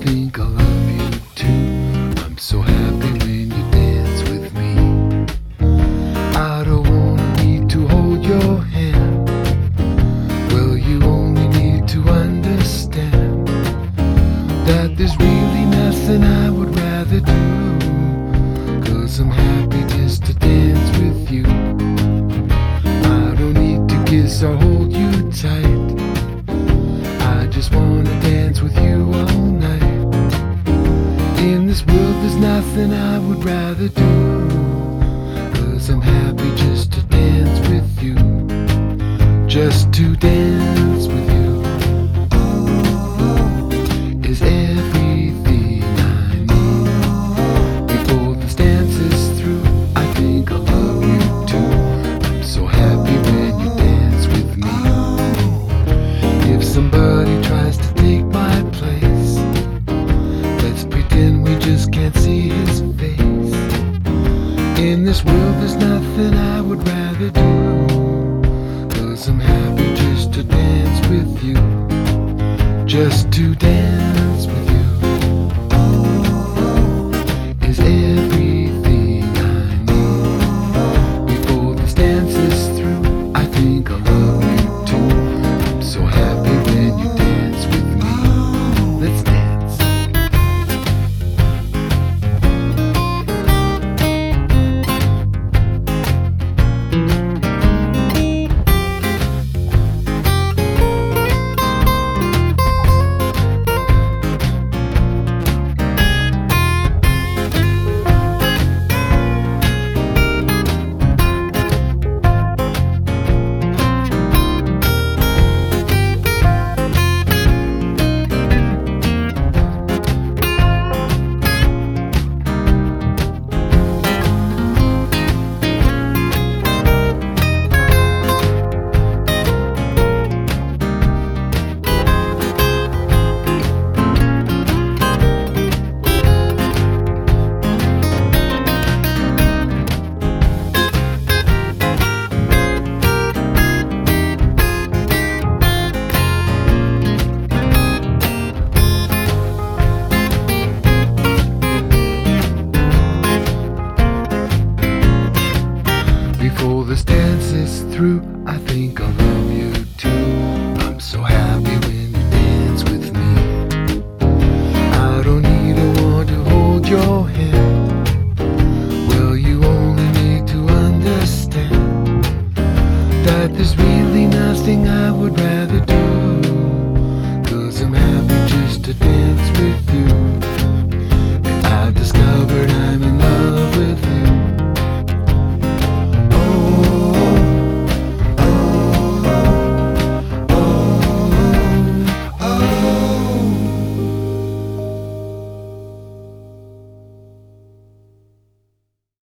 think I love you too. I'm so happy when you dance with me. I don't wanna need to hold your hand. Well, you only need to understand that there's really nothing I would rather do. 'Cause I'm happy just to dance with you. I don't need to kiss or hold you tight. I just wanna dance with you all night. In this world there's nothing I would rather do. 'Cause I'm happy just to dance with you. Just to dance with you is everything I need. Before this dance is through, I think I love you too. I'm so happy when you dance with me. If somebody tries to take my place, let's pretend we just can't see his face. In this world there's nothing I would rather do. 'Cause I'm happy just to dance with you. Just to dance with you is everything I need. Before this dance is through, I think I love you too. I'm so happy when you dance with me. Let's dance. Before this dance is through, I think I love you too. I'm so happy when you dance with me. I don't need a one to hold your hand. Well, you only need to understand that there's really nothing I would rather